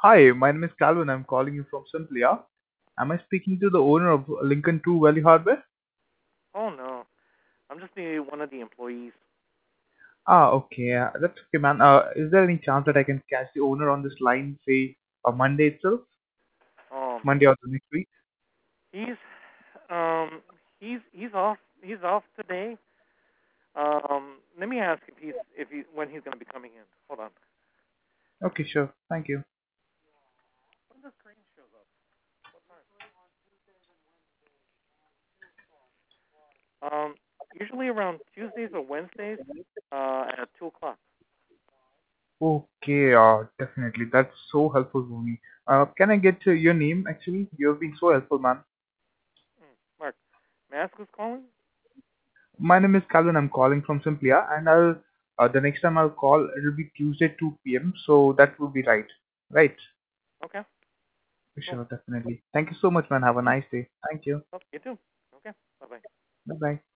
Hi, my name is Calvin. I'm calling you from Simplia. Am I speaking to the owner of Lincoln 2 Valley Hardware? Oh no, I'm just one of the employees. Okay. That's okay, man. Is there any chance that I can catch the owner on this line, say, Monday itself? Um, Monday or the next week? he's um he's off today. Let me ask if he when he's gonna be coming in. Hold on. Okay, sure. Thank you. When does Crane shows up? What time? Usually around Tuesdays or Wednesdays. At 2 o'clock. Okay, definitely. That's so helpful for me. Can I get your name, actually? You've been so helpful, man. Mark, may I ask who's calling? My name is Calvin. I'm calling from Simplia, and the next time I'll call, it'll be Tuesday 2 p.m., so that would be right. Right? Okay, cool. Sure, definitely. Thank you so much, man. Have a nice day. Thank you. Oh, you too. Okay, bye bye. Bye bye.